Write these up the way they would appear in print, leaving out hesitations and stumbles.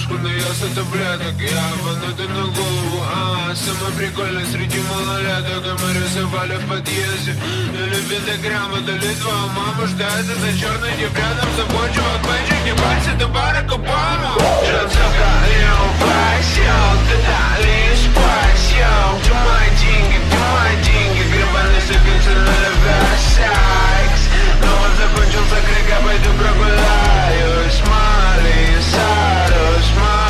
дорожку, но я с таблеток. Я обманутый на голову, самый прикольный среди малолеток. И мы рисовали в подъезде. Или пентаграмма, дали твою маму. Ждает за черный деп рядом с собой чувак бэчик. Не парься, ты Барак Обама. Женская я упасел, ты лишь пасел. Где мои деньги, гребаный сыпется на Версакс. Но он закончился крик, я пойду прогуляюсь. Молли, Сарус.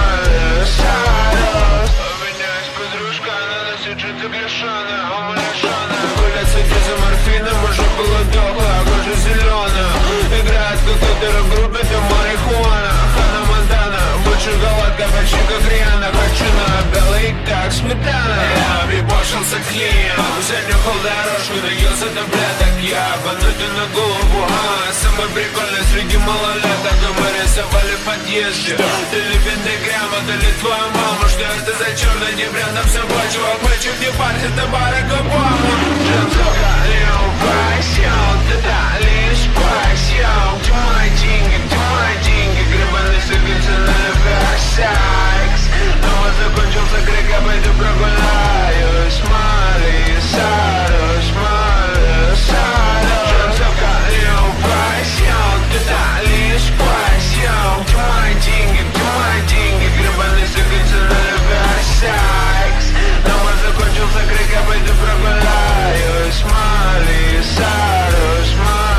У меня есть подружка, она носит джинсы грешаная, умалишаная. Гулять с этим морфином уже было долго, а кожа зеленая. Играет какой-то рок-группе, это марихуана. Ханна Монтана, больше голодка, почти как Риана. Хочу на белый, как сметана. Я объебошился клиент, занюхал дорожку, наелся таблеток. Я обманутый на голову, самый прикольный среди малолеток. И мы рисовали в подъезде. Или пентаграмма, дали твою маму. Что это за черный деп рядом с собой чувак бэчик. Не парься, ты Барак Обама. Женская я упасел, ты лишь пасел. Где мои деньги, гребаный сыпется на Версакс. Но вот закончился крик, я пойду прогуляюсь. Молли, Сарус. Женская я упасел, ты лишь пасел. Где мои деньги, гребаный сыпется на Версакс. Но вот закончился крик, я пойду прогуляюсь. Молли, Сарус.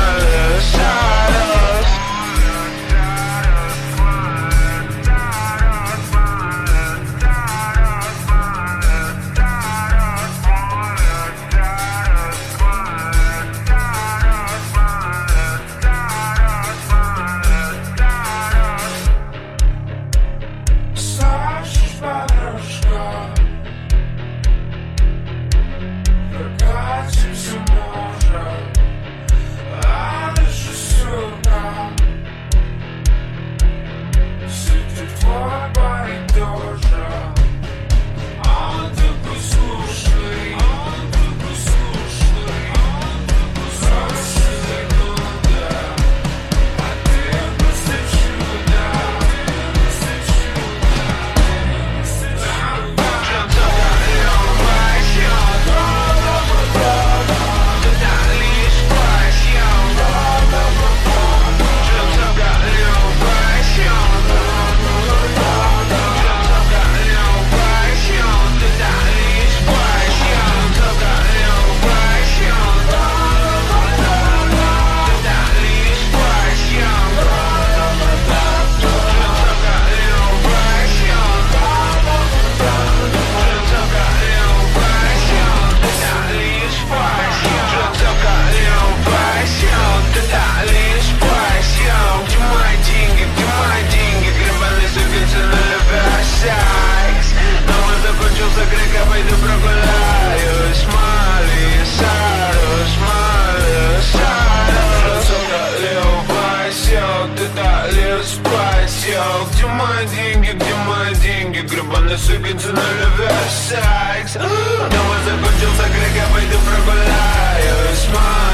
Где мои деньги, гребаный сыпется на Версакс. Но вот закончился крик, я пойду прогуляюсь.